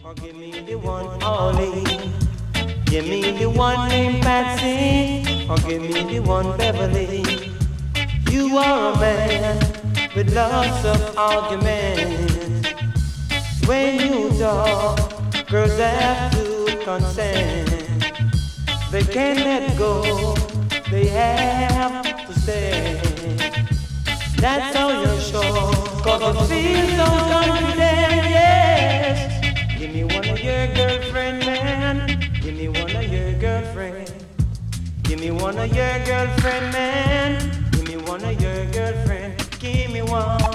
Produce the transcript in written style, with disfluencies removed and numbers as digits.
Or give me the one, Ollie. Give me the one named Patsy. Or give me the one Beverly. You are a man with lots of arguments. When you talk, girls have to consent. They can't let go, they have to stay. That's how you're sure, cause you feel so confident, yes. Give me one of your girlfriend, man. Give me one of your girlfriend. Give me one of your girlfriend, man. Give me one of your girlfriend. Give me one.